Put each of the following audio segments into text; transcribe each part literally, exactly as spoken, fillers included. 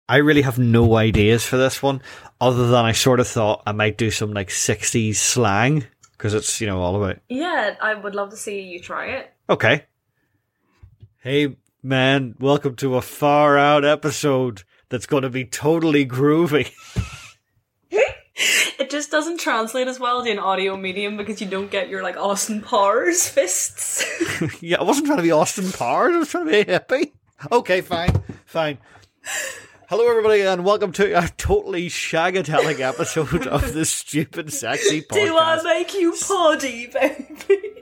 I really have no ideas for this one, other than I sort of thought I might do some like sixties slang, because it's, you know, all about... Yeah, I would love to see you try it. Okay. Hey, man, welcome to a far out episode that's going to be totally groovy. It just doesn't translate as well to an audio medium because you don't get your, like, Austin Powers fists. Yeah, I wasn't trying to be Austin Powers, I was trying to be a hippie. Okay, fine, fine. Hello, everybody, and welcome to a totally shagatelic episode of this stupid, sexy podcast. Do I make you poddy, baby?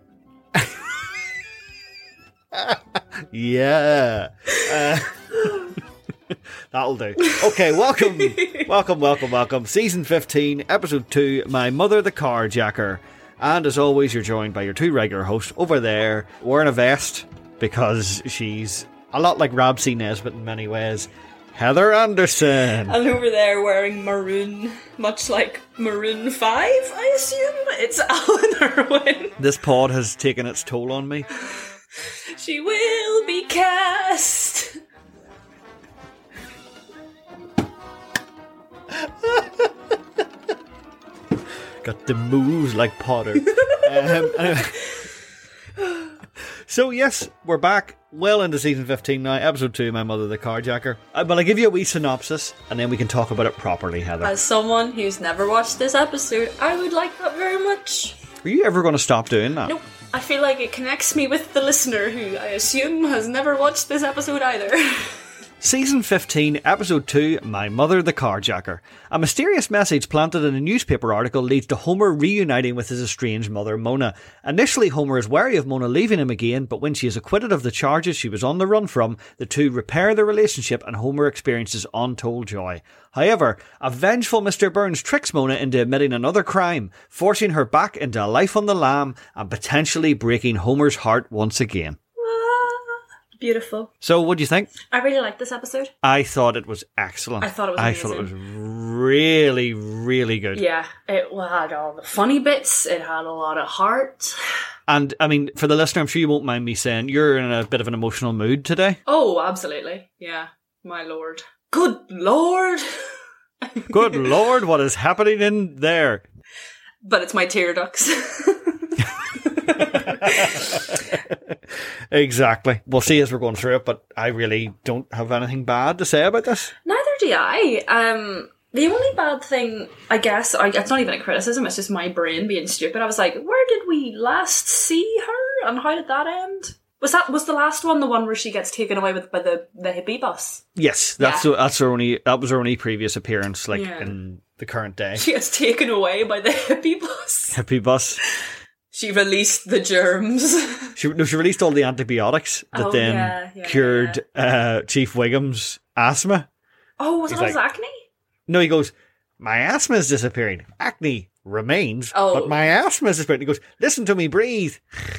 Yeah. Uh, that'll do. Okay, welcome, welcome, welcome, welcome. Season fifteen, Episode two, My Mother the Carjacker. And as always, you're joined by your two regular hosts over there, wearing a vest, because she's a lot like Ramsay Nesbitt in many ways. Heather Anderson. And over there wearing maroon, much like Maroon five, I assume. It's Alan Irwin. This pod has taken its toll on me. She will be cast. Got the moves like Potter. um, anyway. So yes, we're back well into season fifteen now, episode two, My Mother the Carjacker. Uh, but I'll give you a wee synopsis and then we can talk about it properly, Heather. As someone who's never watched this episode, I would like that very much. Are you ever going to stop doing that? Nope. I feel like it connects me with the listener who I assume has never watched this episode either. Season fifteen, Episode two, My Mother the Carjacker. A mysterious message planted in a newspaper article leads to Homer reuniting with his estranged mother, Mona. Initially, Homer is wary of Mona leaving him again, but when she is acquitted of the charges she was on the run from, the two repair their relationship and Homer experiences untold joy. However, a vengeful Mister Burns tricks Mona into admitting another crime, forcing her back into a life on the lam and potentially breaking Homer's heart once again. Beautiful. So, what do you think? I really liked this episode. I thought it was excellent. I thought it was I amazing. thought it was really, really good. Yeah, it had all the funny bits. It had a lot of heart. And, I mean, for the listener, I'm sure you won't mind me saying, you're in a bit of an emotional mood today. Oh, absolutely. Yeah, my lord. Good lord! Good lord, what is happening in there? But it's my tear ducts. Exactly. We'll see as we're going through it, but I really don't have anything bad to say about this. Neither do I. Um, the only bad thing, I guess, I, it's not even a criticism, it's just my brain being stupid. I was like, where did we last see her? And how did that end? Was that was the last one the one where she gets taken away with by the, the hippie bus? Yes, that's Yeah. the, that's her only that was her only previous appearance, like Yeah. in the current day. She gets taken away by the hippie bus. Hippie bus. She released the germs. She no, she released all the antibiotics that Oh, then yeah, yeah, cured Uh, Chief Wiggum's asthma. Oh, was it He's all his like- acne? No, he goes, my asthma is disappearing. Acne remains, Oh. but my asthma is disappearing. He goes, listen to me breathe.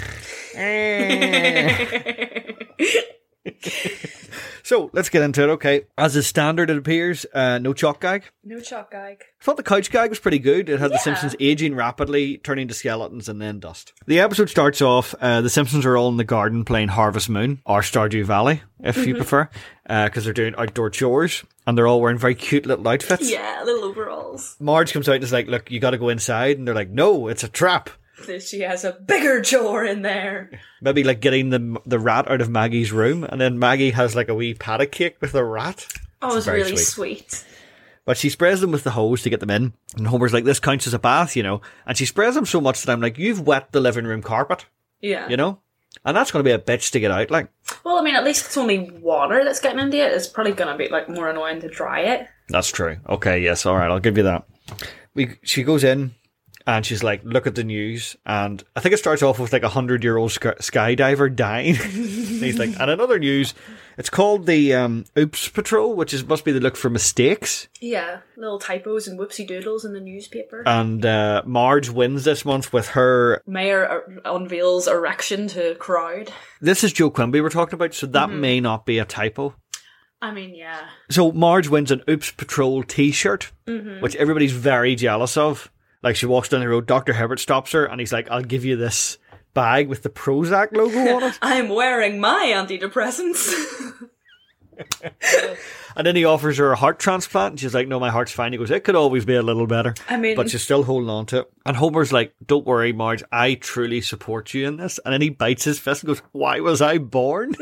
So, let's get into it, okay. As is standard, it appears, uh, no chalk gag. No chalk gag. I thought the couch gag was pretty good. It had the Yeah. Simpsons aging rapidly, turning to skeletons, and then dust. The episode starts off, uh, the Simpsons are all in the garden playing Harvest Moon, or Stardew Valley, if you prefer, because uh, they're doing outdoor chores, and they're all wearing very cute little outfits. Yeah, little overalls. Marge comes out and is like, look, you gotta go inside, and they're like, no, it's a trap. She has a bigger chore in there. Maybe like getting the the rat out of Maggie's room, and then Maggie has like a wee patty cake with a rat. Oh, it was very really sweet. sweet. But she sprays them with the hose to get them in. And Homer's like, this counts as a bath, you know. And she sprays them so much that I'm like, you've wet the living room carpet, Yeah. you know? And that's going to be a bitch to get out, like. Well, I mean, at least it's only water that's getting into it. It's probably going to be like more annoying to dry it. That's true. Okay, yes, all right, I'll give you that. We She goes in, and she's like, look at the news. And I think it starts off with like a hundred-year-old sky- skydiver dying. And he's like, and another news, it's called the um, Oops Patrol, which is must be the look for mistakes. Yeah, little typos and whoopsie doodles in the newspaper. And uh, Marge wins this month with her... Mayor uh, unveils erection to crowd. This is Joe Quimby we're talking about, so that mm-hmm. may not be a typo. I mean, yeah. So Marge wins an Oops Patrol t-shirt, mm-hmm. which everybody's very jealous of. Like, she walks down the road, Doctor Hibbert stops her, and he's like, I'll give you this bag with the Prozac logo on it. I'm wearing my antidepressants. And then he offers her a heart transplant, and she's like, no, my heart's fine. He goes, it could always be a little better. I mean... But she's still holding on to it. And Homer's like, don't worry, Marge, I truly support you in this. And then he bites his fist and goes, why was I born?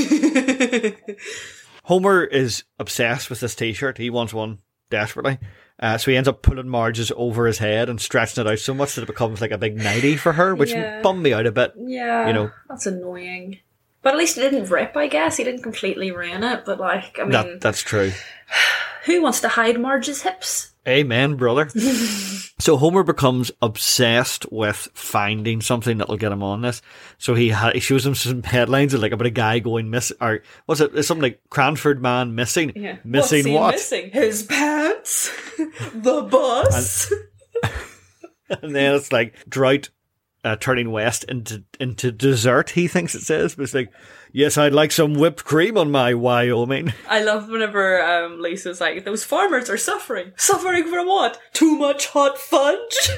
Homer is obsessed with this t-shirt. He wants one desperately. Uh, so he ends up pulling Marge's over his head and stretching it out so much that it becomes like a big nightie for her, which yeah. bummed me out a bit. Yeah, you know, that's annoying. But at least it didn't rip, I guess. He didn't completely ruin it. But, like, I mean... That, that's true. Who wants to hide Marge's hips? Amen, brother. So Homer becomes obsessed with finding something that'll get him on this. So he ha- he shows him some headlines of like about a guy going miss, or what's it? It's something like Cranford man missing. Yeah. Missing What's he what? Missing his pants, the bus. And, and then it's like drought uh, turning west into into dessert. He thinks it says, but it's like, yes, I'd like some whipped cream on my Wyoming. I love whenever um, Lisa's like, those farmers are suffering. Suffering from what? Too much hot fudge?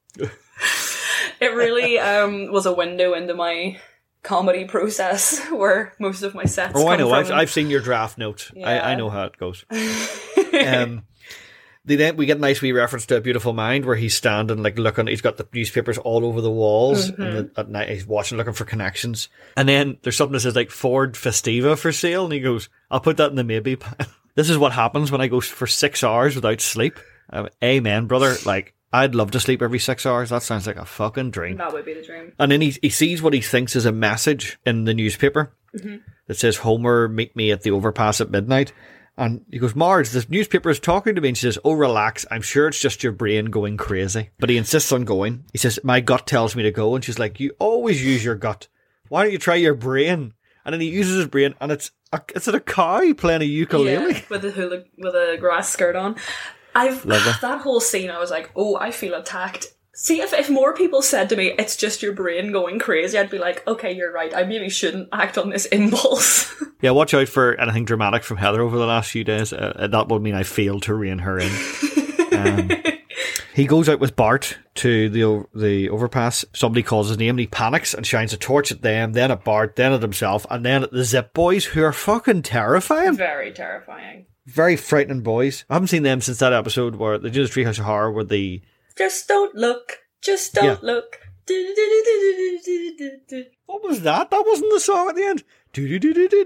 It really um, was a window into my comedy process where most of my sets Oh, come I know. from. I've, I've seen your draft notes. Yeah. I, I know how it goes. um, they then we get a nice wee reference to A Beautiful Mind where he's standing like looking. He's got the newspapers all over the walls, Mm-hmm. and the, at night he's watching, looking for connections. And then there's something that says like Ford Festiva for sale, and he goes, "I'll put that in the maybe pile." This is what happens when I go for six hours without sleep. Um, amen, brother. Like, I'd love to sleep every six hours. That sounds like a fucking dream. That would be the dream. And then he he sees what he thinks is a message in the newspaper Mm-hmm. that says, Homer, meet me at the overpass at midnight. And he goes, Marge, this newspaper is talking to me. And she says, oh, relax. I'm sure it's just your brain going crazy. But he insists on going. He says, my gut tells me to go. And she's like, you always use your gut. Why don't you try your brain? And then he uses his brain, and it's a, it's a cow playing a ukulele. Yeah, with a hula, with a grass skirt on. I've Love it. that whole scene. I was like, oh, I feel attacked. See, if if more people said to me, it's just your brain going crazy, I'd be like, okay, you're right. I maybe shouldn't act on this impulse. Yeah, watch out for anything dramatic from Heather over the last few days. Uh, that would mean I failed to rein her in. Um, he goes out with Bart to the the overpass. Somebody calls his name and he panics and shines a torch at them, then at Bart, then at himself, and then at the Zip Boys, who are fucking terrifying. Very terrifying. Very frightening boys. I haven't seen them since that episode where they did the Treehouse of Horror where the... Just don't look. Just don't Yeah. look. What was that? That wasn't the song at the end. You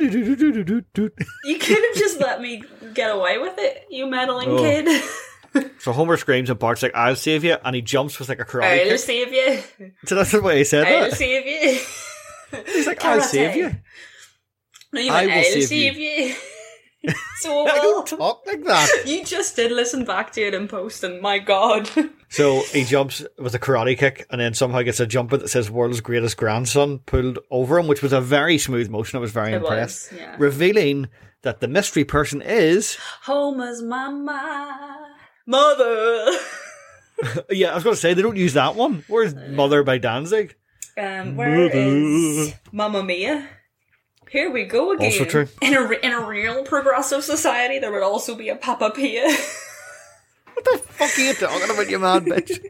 could have just let me get away with it, you meddling Oh. kid. So Homer screams and Bart's like, I'll save you. And he jumps with like a karate I'll kick. save you. So that's the way he said I'll that. save you. He's like, I'll Karate. save you. No, you I went, will I'll save save you. So I well. don't talk like that. You just did listen back to it in post, and my god. So he jumps with a karate kick and then somehow gets a jumper that says world's greatest grandson pulled over him, which was a very smooth motion. I was very It impressed. was, yeah. Revealing that the mystery person is... Homer's mama. Mother. Yeah, I was going to say, they don't use that one. Where's Mother by Danzig? Um, where Mother. is Mamma Mia? Here we go again. Also true. In a, re- in a real progressive society, there would also be a Papa Pia. What the fuck are you talking about, you mad bitch?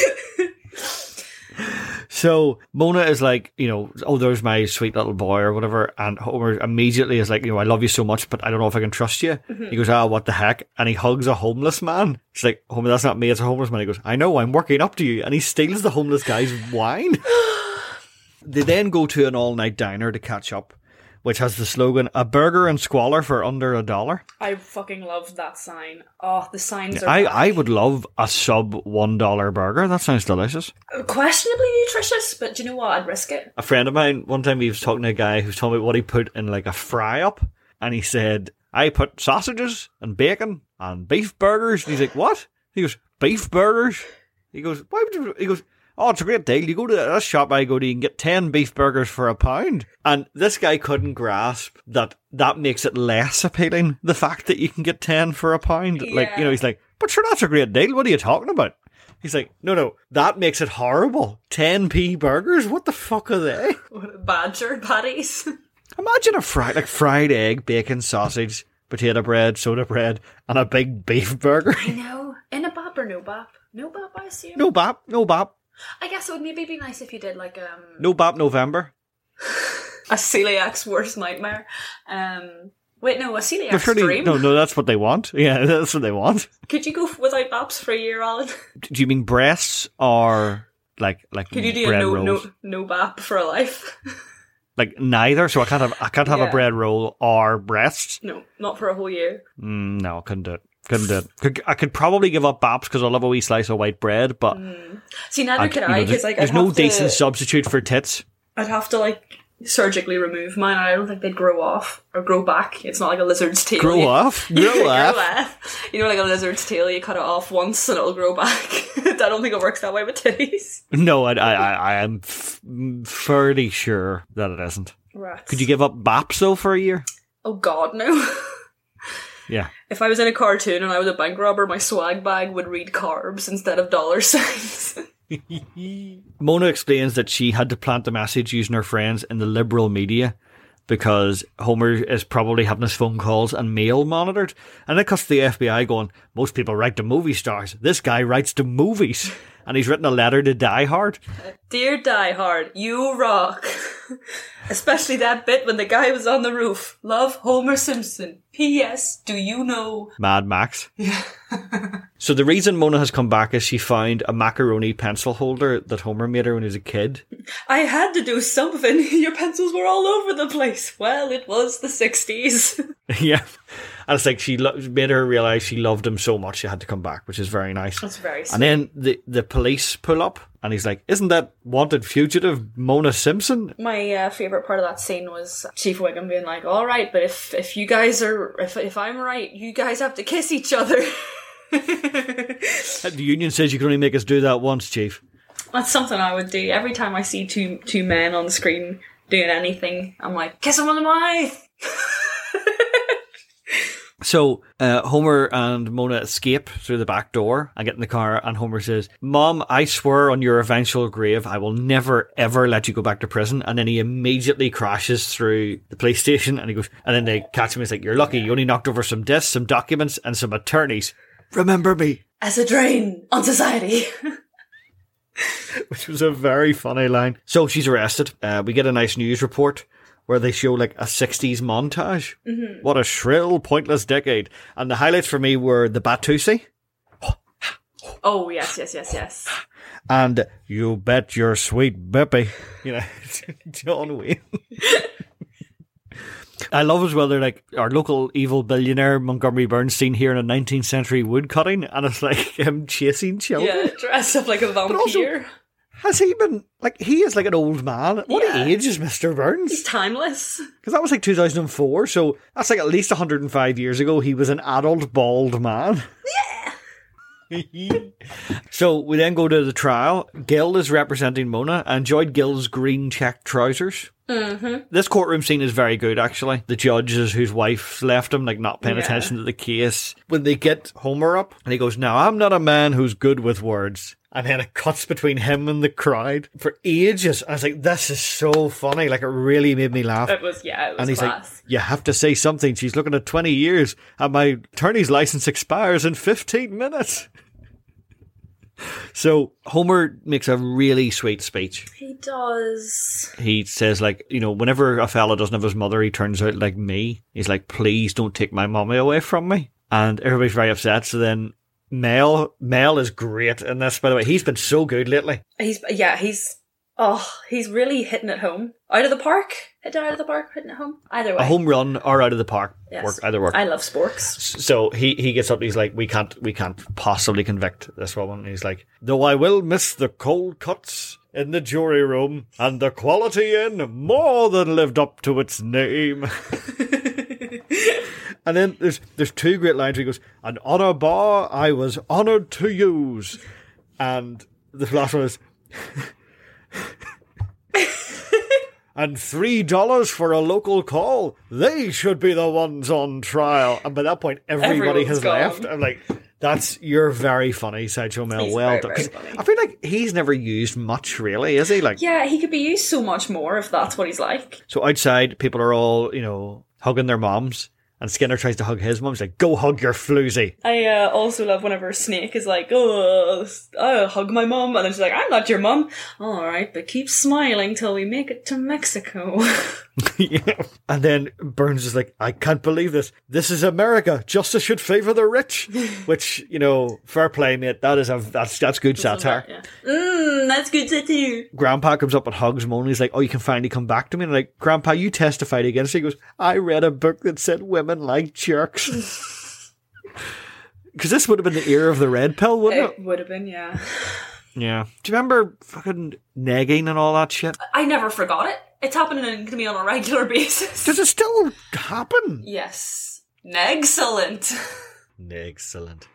So Mona is like, you know, oh, there's my sweet little boy or whatever. And Homer immediately is like, you know, I love you so much, but I don't know if I can trust you. Mm-hmm. He goes, ah, what the heck? And he hugs a homeless man. She's like, Homer, that's not me, it's a homeless man. He goes, I know, I'm working up to you. And he steals the homeless guy's wine. They then go to an all-night diner to catch up, which has the slogan, a burger and squalor for under a dollar. I fucking love that sign. Oh, the signs are I, back. I would love a sub one dollar burger. That sounds delicious. questionably nutritious, but do you know what? I'd risk it. A friend of mine, one time he was talking to a guy who was telling me what he put in like a fry up, and he said, I put sausages and bacon and beef burgers. And he's like, what? He goes, beef burgers? He goes, why would you? He goes, oh, it's a great deal. You go to that shop I go to, you can get ten beef burgers for a pound. And this guy couldn't grasp that that makes it less appealing, the fact that you can get ten for a pound. Like, you know, he's like, but sure, that's a great deal. What are you talking about? He's like, no, no, that makes it horrible. ten p burgers? What the fuck are they? What, badger patties? Imagine a fried, like fried egg, bacon, sausage, potato bread, soda bread, and a big beef burger. I know. In a bap or no bap? No bap, I assume. No bap, no bap. I guess it would maybe be nice if you did like um No bap November. a celiac's worst nightmare. Um, Wait, no, a celiac They're surely- stream? no, no, that's what they want. Yeah, that's what they want. Could you go without baps for a year, Alan? Do you mean breasts or like like Could you do a bread no, rolls? no, no bap for a life? Like neither, so I can't have I can't have Yeah. a bread roll or breasts. No, not for a whole year. Mm, no, couldn't do it. Couldn't do it. Could, I could probably give up baps because I love a wee slice of white bread, but See, neither I, could you know, I, there's, because like there's I'd no have to, decent substitute for tits. I'd have to like surgically remove mine. I don't think they'd grow off or grow back. It's not like a lizard's tail. Grow You- off, grow grow off. off. You know, like a lizard's tail, you cut it off once and it'll grow back. I don't think it works that way with titties. No, I, I, I I am f- fairly sure that it isn't. Rats. Could you give up baps though for a year? Oh God, no. Yeah. If I was in a cartoon and I was a bank robber, my swag bag would read carbs instead of dollar signs. Mona explains that she had to plant the message using her friends in the liberal media because Homer is probably having his phone calls and mail monitored. And it cuts to the F B I going, most people write to movie stars. This guy writes to movies. And he's written a letter to Die Hard. Dear Die Hard, you rock. Especially that bit when the guy was on the roof. Love, Homer Simpson. P S. Do you know? Mad Max. So the reason Mona has come back is she found a macaroni pencil holder that Homer made her when he was a kid. I had to do something. Your pencils were all over the place. Well, it was the sixties. Yeah. And it's like she lo- made her realise she loved him so much she had to come back, which is very nice. That's very sweet. And then the, the police pull up and he's like, isn't that wanted fugitive Mona Simpson? My uh, favourite part of that scene was Chief Wiggum being like, all right, but if, if you guys are, if, if I'm right, you guys have to kiss each other. The union says you can only make us do that once, Chief. That's something I would do. Every time I see two two men on the screen doing anything, I'm like, kiss him on the mouth! So uh, Homer and Mona escape through the back door and get in the car, and Homer says, Mom, I swear on your eventual grave I will never ever let you go back to prison. And then he immediately crashes through the police station and he goes, and then they catch him. He's like, you're lucky, you only knocked over some desks, some documents and some attorneys. Remember me. As a drain on society. Which was a very funny line. So she's arrested. Uh, we get a nice news report where they show like a sixties montage. Mm-hmm. What a shrill, pointless decade. And the highlights for me were the Batusi. Oh, yes, yes, yes, yes. And you bet your sweet Bippy. You know, John Wayne. I love as well, they're like, our local evil billionaire Montgomery Bernstein here in a nineteenth century woodcutting, and it's like him chasing children. Yeah, dressed up like a vampire. also- Has he been, like, he is like an old man. What Yeah. age is Mister Burns? He's timeless. Because that was like two thousand four, so that's like at least one hundred five years ago. He was an adult bald man. Yeah. So we then go to the trial. Gil is representing Mona. I enjoyed Gil's green checked trousers. Mm-hmm. This courtroom scene is very good, actually. The judge is whose wife left him, like not paying Yeah. attention to the case. When they get Homer up, and he goes, now I'm not a man who's good with words. And then it cuts between him and the crowd for ages. I was like, this is so funny. Like, it really made me laugh. It was, yeah, it was And he's class. like, you have to say something. She's looking at twenty years and my attorney's license expires in fifteen minutes. So Homer makes a really sweet speech. He does. He says, like, you know, whenever a fella doesn't have his mother, he turns out like me. He's like, please don't take my mommy away from me. And everybody's very upset. So then Mel, Mel is great in this, by the way. He's been so good lately. He's, yeah, he's, oh, he's really hitting it home. Out of the park? Hitting it out of the park, hitting it home? Either way. A home run or out of the park. Yes. Work, either work. I love sports. So he, he gets up and he's like, we can't, we can't possibly convict this woman. And he's like, though I will miss the cold cuts in the jury room and the quality in more than lived up to its name. And then there's, there's two great lines where he goes, an honour bar I was honoured to use. And the last one is, and three dollars for a local call. They should be the ones on trial. And by that point, everybody Everyone's has gone. left. I'm like, that's, you're very funny, Sideshow Mel. He's Well very, done. very 'Cause funny. I feel like he's never used much, really, is he? Like, Yeah, he could be used so much more if that's what he's like. so outside, people are all, you know, hugging their moms. And Skinner tries to hug his mum. He's like, go hug your floozy. I uh, also love whenever Snake is like, oh, I'll hug my mum. And then she's like, I'm not your mum. All right, but keep smiling till we make it to Mexico. Yeah. And then Burns is like, I can't believe this. This is America. Justice should favour the rich. Which, you know, fair play, mate. That is a that's that's good satire. That, yeah. Mm, that's good satire. Grandpa comes up and hugs Mona. He's like, oh, you can finally come back to me. And I'm like, Grandpa, you testified against me. He goes, I read a book that said women like jerks. Because this would have been the era of the red pill, wouldn't it? It would have been, yeah. Yeah. Do you remember fucking negging and all that shit? I never forgot it. It's happening to me on a regular basis. Does it still happen? Yes. Excellent. Excellent.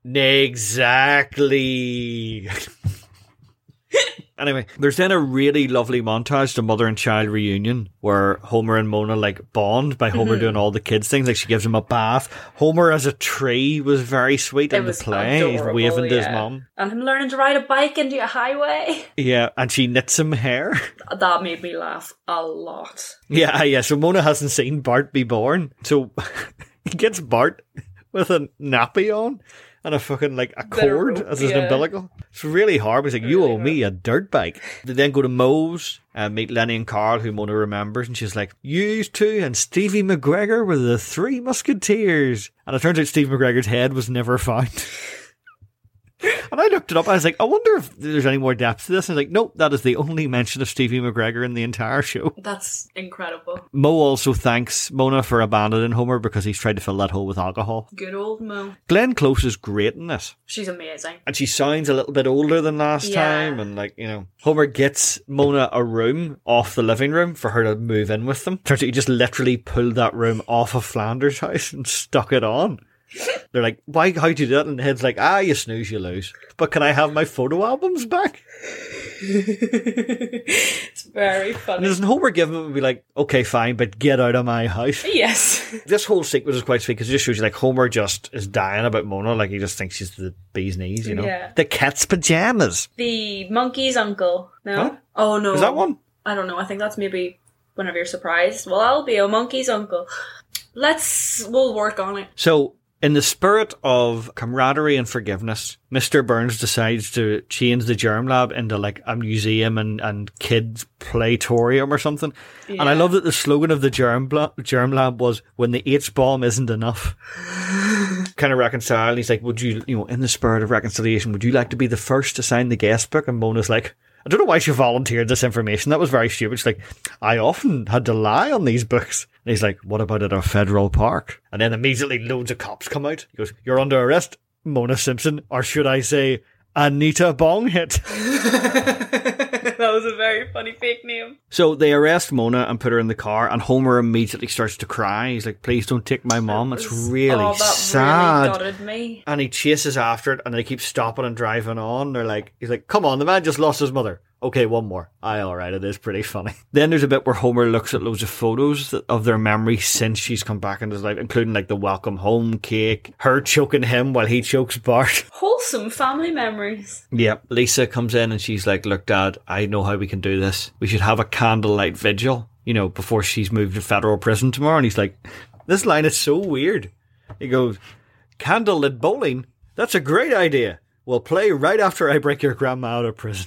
Exactly. Anyway, there's then a really lovely montage, the mother and child reunion, where Homer and Mona like bond by Homer mm-hmm. doing all the kids things. Like she gives him a bath. Homer as a tree was very sweet it in the play. He's waving to yeah. his mum. And him learning to ride a bike into a highway. Yeah, and she knits him hair. That made me laugh a lot. Yeah, yeah. So Mona hasn't seen Bart be born. So he gets Bart with a nappy on. And a fucking, like, a cord rope, as his yeah. umbilical. It's really hard. He's like, you really owe hard. me a dirt bike. They then go to Moe's and meet Lenny and Carl, who Mona remembers. And she's like, you two and Stevie McGregor were the three musketeers. And it turns out Steve McGregor's head was never found. And I looked it up. I was like, I wonder if there's any more depth to this. And I was like, nope, that is the only mention of Stevie McGregor in the entire show. That's incredible. Moe also thanks Mona for abandoning Homer because he's tried to fill that hole with alcohol. Good old Moe. Glenn Close is great in this. She's amazing. And she sounds a little bit older than last yeah. time. And like, you know, Homer gets Mona a room off the living room for her to move in with them. Turns out he just literally pulled that room off of Flanders' house and stuck it on. They're like, why, how'd you do that? And the head's like, ah, you snooze, you lose. But can I have my photo albums back? It's very funny. And doesn't Homer give him and be like, okay, fine, but get out of my house? Yes. This whole sequence is quite sweet because it just shows you like Homer just is dying about Mona. Like he just thinks she's the bee's knees, you know? Yeah. The cat's pajamas. The monkey's uncle. No? Huh? Oh, no. Is that one? I don't know. I think that's maybe whenever you're surprised. Well, I'll be a monkey's uncle. Let's, we'll work on it. So, in the spirit of camaraderie and forgiveness, Mister Burns decides to change the Germ Lab into like a museum and, and kids playtorium or something. Yeah. And I love that the slogan of the Germ, Bla- Germ Lab was, when the H-bomb isn't enough. Kind of reconcile. He's like, would you, you know, in the spirit of reconciliation, would you like to be the first to sign the guest book? And Mona's like, I don't know why she volunteered this information. That was very stupid. She's like, I often had to lie on these books. And he's like, what about at a federal park? And then immediately loads of cops come out. He goes, you're under arrest, Mona Simpson. Or should I say, Anita Bonghit. That was a very funny fake name. So they arrest Mona and put her in the car, and Homer immediately starts to cry. He's like, please don't take my mom. It's really oh, that sad. Really gutted me. And he chases after it, and they keep stopping and driving on. They're like, he's like, come on, the man just lost his mother. Okay, one more. Aye, alright, it is pretty funny. Then there's a bit where Homer looks at loads of photos of their memories since she's come back into his life, including like the welcome home cake, her choking him while he chokes Bart. Wholesome family memories. Yep. Lisa comes in and she's like, look, Dad, I know how we can do this. We should have a candlelight vigil, you know, before she's moved to federal prison tomorrow. And he's like, this line is so weird. He goes, candlelit bowling? That's a great idea. We'll play right after I break your grandma out of prison.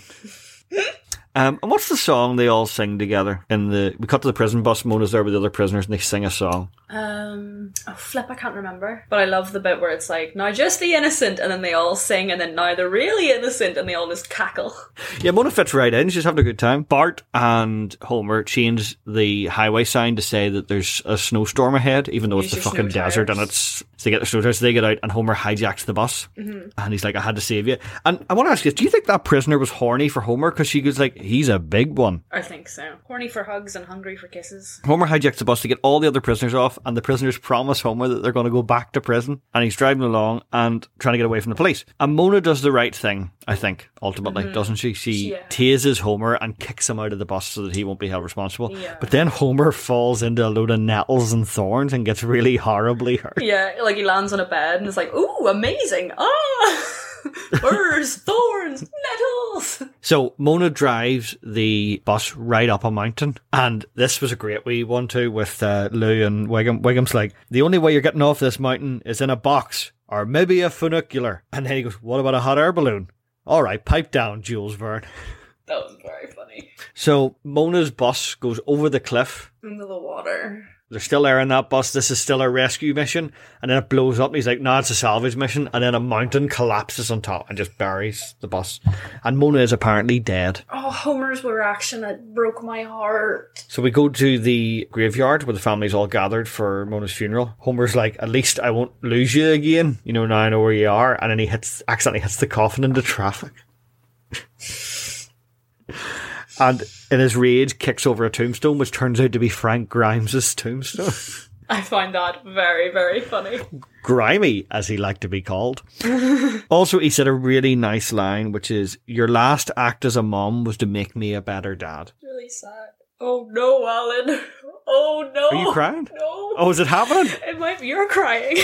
Um, and what's the song they all sing together? In the we cut to the prison bus, Mona's there with the other prisoners, and they sing a song. Um, oh flip, I can't remember. But I love the bit where it's like, now just the innocent, and then they all sing, and then now the really innocent, and they all just cackle. Yeah, Mona fits right in. She's having a good time. Bart and Homer change the highway sign to say that there's a snowstorm ahead, even though Use it's the fucking desert, and it's so they get the snow tires. So they get out, and Homer hijacks the bus, mm-hmm. and he's like, I had to save you. And I want to ask you, do you think that prisoner was horny for Homer? Because she was like, he's a big one. I think so. Horny for hugs and hungry for kisses. Homer hijacks the bus to get all the other prisoners off, and the prisoners promise Homer that they're going to go back to prison, and he's driving along and trying to get away from the police. And Mona does the right thing, I think, ultimately, mm-hmm. doesn't she? She yeah. tases Homer and kicks him out of the bus so that he won't be held responsible. Yeah. But then Homer falls into a load of nettles and thorns and gets really horribly hurt. Yeah, like he lands on a bed and it's like, ooh, amazing. Ah! Burrs, thorns, nettles. So Mona drives the bus right up a mountain, and this was a great wee one too with uh, Lou and Wiggum. Wiggum's like, the only way you're getting off this mountain is in a box or maybe a funicular. And then he goes, what about a hot air balloon? All right, pipe down, Jules Verne. That was very funny. funny. So Mona's bus goes over the cliff. Into the water. They're still there in that bus. This is still a rescue mission. And then it blows up and he's like, no, it's a salvage mission. And then a mountain collapses on top and just buries the bus. And Mona is apparently dead. Oh, Homer's reaction, it broke my heart. So we go to the graveyard where the family's all gathered for Mona's funeral. Homer's like, at least I won't lose you again. You know, now I know where you are. And then he hits, accidentally hits the coffin into traffic. And in his rage kicks over a tombstone, which turns out to be Frank Grimes' tombstone. I find that very, very funny. Grimy, as he liked to be called. Also, he said a really nice line, which is, your last act as a mom was to make me a better dad. Really sad. Oh no, Alan. Oh no. Are you crying? No. Oh, is it happening? It might be, you're crying.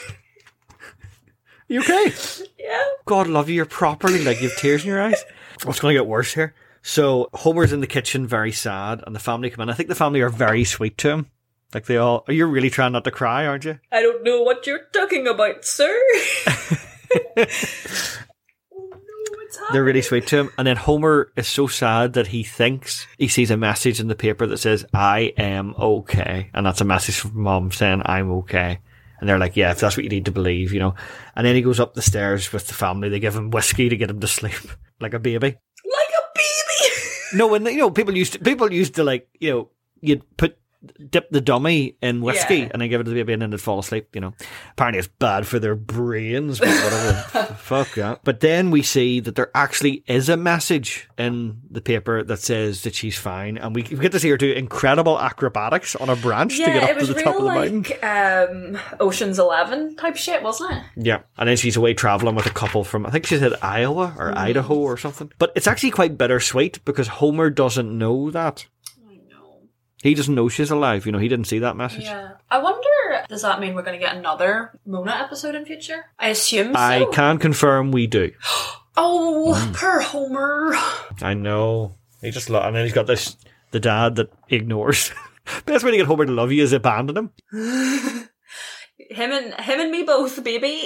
You okay? Yeah. God love you, you're properly, like, you have tears in your eyes. What's going to get worse here? So Homer's in the kitchen, very sad, and the family come in. I think the family are very sweet to him. Like they all, you're really trying not to cry, aren't you? I don't know what you're talking about, sir. Oh no, what's happening? They're really sweet to him. And then Homer is so sad that he thinks he sees a message in the paper that says, I am okay. And that's a message from Mom saying, I'm okay. And they're like, yeah, if that's what you need to believe, you know. And then he goes up the stairs with the family. They give him whiskey to get him to sleep, like a baby. No, and you know, people used to, people used to like, you know, you'd put, dip the dummy in whiskey Yeah. and then give it to the baby and then they'd fall asleep, you know. Apparently it's bad for their brains, but whatever. Fuck that. But then we see that there actually is a message in the paper that says that she's fine. And we, we get to see her do incredible acrobatics on a branch Yeah, to get it up to was the top of real the mountain. like um, Ocean's Eleven type shit, wasn't it? Yeah, and then she's away travelling with a couple from, I think she said Iowa or Mm. Idaho or something. But it's actually quite bittersweet because Homer doesn't know that. I know. He doesn't know she's alive. You know, he didn't see that message. Yeah. I wonder, does that mean we're going to get another Mona episode in future? I assume so. I can confirm we do. Oh, Mm. poor Homer. I know. He just lo- and then he's got this the dad that ignores. Best way to get Homer to love you is abandon him. Him and him and me both, baby.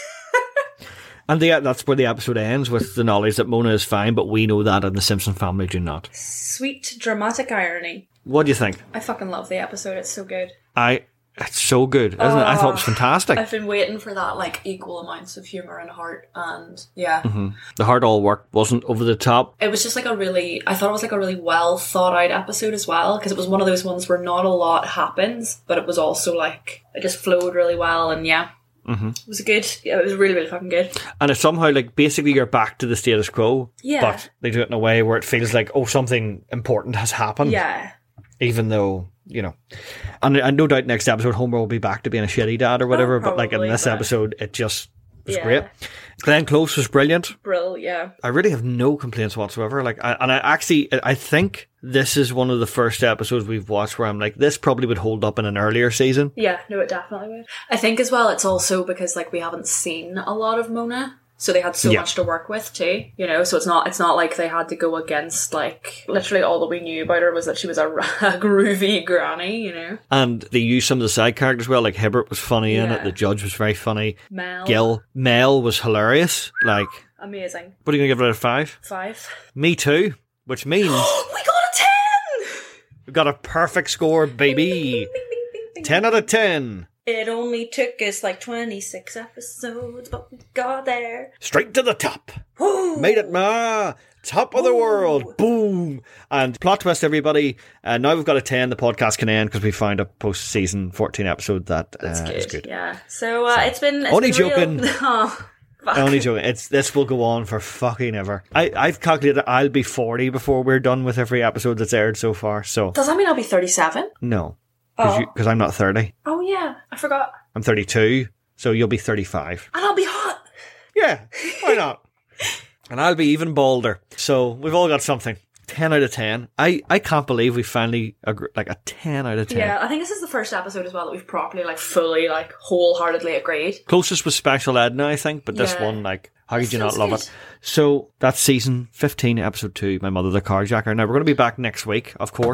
And the, that's where the episode ends, with the knowledge that Mona is fine, but we know that and the Simpson family do not. Sweet dramatic irony. What do you think? I fucking love the episode. It's so good. I. It's so good, isn't it? I thought it was Oh, fantastic. I've been waiting for that, like, equal amounts of humour and heart, and yeah. Mm-hmm. The hard all work wasn't over the top. It was just like a really, I thought it was like a really well thought out episode as well, because it was one of those ones where not a lot happens, but it was also like, it just flowed really well, and yeah. Mm-hmm. It was good. Yeah, it was really, really fucking good. And it's somehow like basically you're back to the status quo, Yeah. but they do it in a way where it feels like, oh, something important has happened. Yeah. Even though, you know, and, and no doubt next episode Homer will be back to being a shitty dad or whatever, Oh, but like in probably, this but- episode it just was Yeah. great. Glenn Close was brilliant. Brill, yeah. I really have no complaints whatsoever. Like, I, and I actually, I think this is one of the first episodes we've watched where I'm like, this probably would hold up in an earlier season. Yeah, no, it definitely would. I think as well, it's also because like we haven't seen a lot of Mona, so they had so Yeah. much to work with too. You know, so it's not it's not like they had to go against like literally all that we knew about her was that she was a, a groovy granny. You know, And they used some of the side characters well. Like Hibbert was funny in it. Yeah. The judge was very funny. Mel, Gil, Mel was hilarious. Like, amazing. what are you going to give it out of five? Five. Me too. Which means We got a ten. we've got a perfect score, baby. Bing, bing, bing, bing, bing. ten out of ten. It only took us like twenty-six episodes, but we got there. Straight to the top. Woo! Made it, ma. Top of the Ooh. world. Boom. And plot twist, everybody. Uh, now we've got a ten. The podcast can end because we found a post-season fourteen episode that uh, That's good. is good. Yeah. So, uh, it's been it's Only been real- joking. Oh, fuck. Only joking. It's this will go on for fucking ever. I, I've calculated I'll be forty before we're done with every episode that's aired so far. So Does that mean I'll be thirty-seven? no, because Oh. I'm not thirty. Oh yeah, I forgot. I'm thirty-two. So you'll be thirty-five. And I'll be hot. Yeah, why not? And I'll be even bolder. So we've all got something. ten out of ten. I, I can't believe we finally agree, like a ten out of ten. Yeah, I think this is the first episode as well that we've properly, like, fully, like, wholeheartedly agreed. Closest was Special Edna, I think, but this Yeah. one, like, how could It you not feels love good. it? So that's season fifteen, episode two, My Mother the Carjacker. Now we're going to be back next week, of course.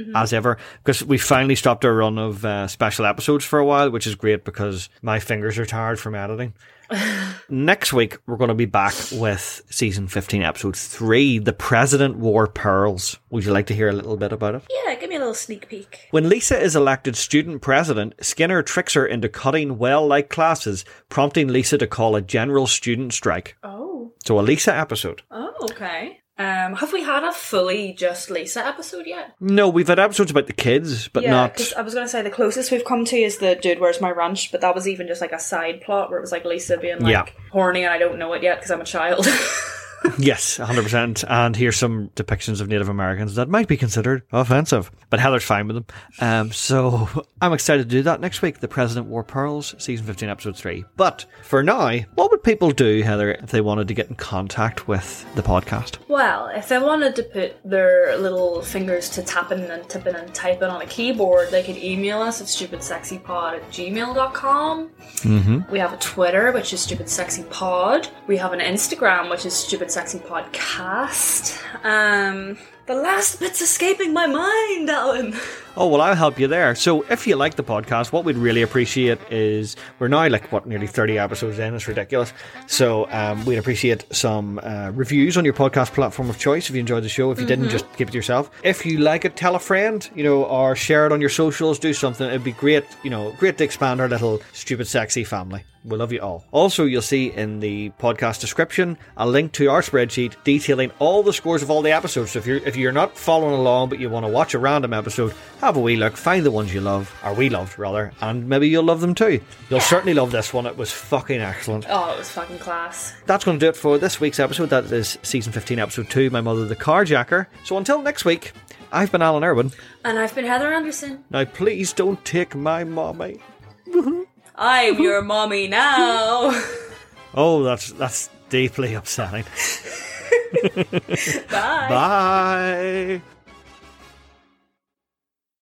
mm-hmm. as ever, because we finally stopped our run of uh, special episodes for a while, which is great because my fingers are tired from editing. Next week, we're going to be back with season fifteen, episode three, The President Wore Pearls. Would you like to hear a little bit about it? Yeah, give me a little sneak peek. When Lisa is elected student president, Skinner tricks her into cutting well-liked classes, prompting Lisa to call a general student strike. Oh. So a Lisa episode. Oh, okay. Um, have we had a fully just Lisa episode yet? No, we've had episodes about the kids, but yeah, not... because I was going to say the closest we've come to is the Dude, Where's My Ranch? But that was even just like a side plot where it was like Lisa being like yeah. horny and I don't know it yet because I'm a child. Yes, one hundred percent. And here's some depictions of Native Americans that might be considered offensive. But Heather's fine with them. Um, so I'm excited to do that next week. The President Wore Pearls, season fifteen, episode three. But for now, what would people do, Heather, if they wanted to get in contact with the podcast? Well, if they wanted to put their little fingers to tapping and tipping and typing on a keyboard, they could email us at stupidsexypod at gmail dot com. Mm-hmm. We have a Twitter, which is stupidsexypod. We have an Instagram, which is Stupid Sexy Podcast. Um, the last bit's escaping my mind, Alan. Oh, well, I'll help you there. So if you like the podcast, what we'd really appreciate is, we're now like, what, nearly thirty episodes in. It's ridiculous. So um, we'd appreciate some uh, reviews on your podcast platform of choice if you enjoyed the show. If you mm-hmm. didn't, just keep it to yourself. If you like it, tell a friend, you know, or share it on your socials, do something. It'd be great, you know, great to expand our little Stupid Sexy family. We love you all. Also, you'll see in the podcast description a link to our spreadsheet detailing all the scores of all the episodes. So if you're if you're not following along but you want to watch a random episode, have a wee look, find the ones you love, or we loved rather, and maybe you'll love them too. You'll yeah. certainly love this one. It was fucking excellent. Oh, it was fucking class. That's going to do it for this week's episode. That is season fifteen, episode two, My Mother the Carjacker. So until next week, I've been Alan Irwin. And I've been Heather Anderson. Now please don't take my mommy. I'm your mommy now. Oh, that's that's deeply upsetting. Bye. Bye.